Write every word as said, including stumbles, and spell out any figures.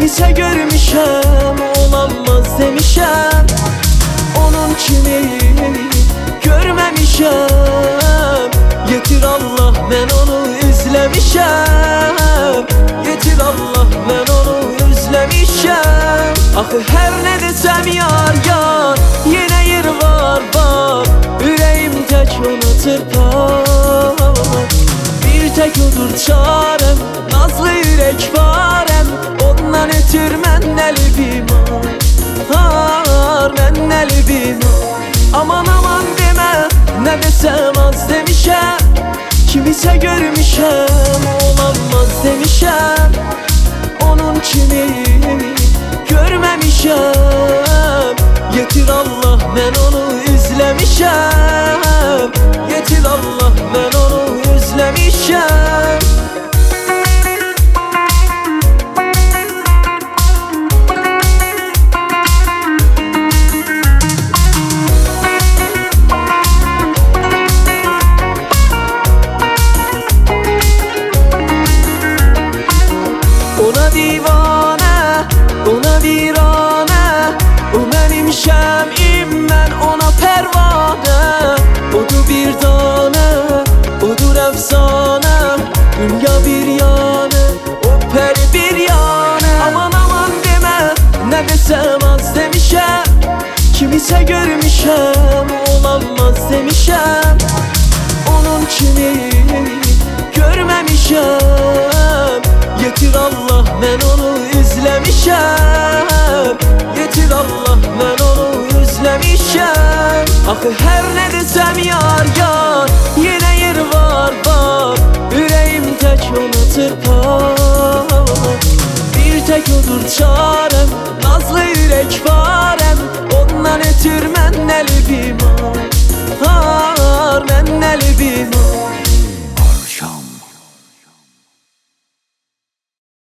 Kimisə görmüşəm, olanmaz demişəm. Onun kimi görməmişəm. Yetir Allah, mən onu üzləmişəm. Yetir Allah, mən onu üzləmişəm. Axı hər nə desəm yar yar, yenə yer var var. Ürəyim tək ona çırpar. Bir tək odur çarəm, nazlı ürək varəm. Ondan ötür mən qəlbim har, mən qəlbim har. Aman aman demə, nə desəm az demişəm. Kimisə görmüşəm, olanmaz demişəm. Onun kimi görməmişəm. Yetir Allah, mən onu üzləmişəm. Yetir Allah, mən onu üzləmişəm. Ona divanə, ona viranə. O mənim şəmim, mən ona pərvanə. Odur bir danə, odur əfsanə. Dünya bir yanı, o pəri bir yanı. Aman aman demə, nə desəm az demişəm. Kimisə görmüşəm, olanmaz demişəm. Onun kimi görməmişəm. Yetir Allah, mən onu üzləmişəm. Yetir Allah, mən onu üzləmişəm. Axı hər nə desəm yar yar, yenə yer var var. Ürəyim tək ona çırpar. Bir tək odur çarəm, nazlı ürək var.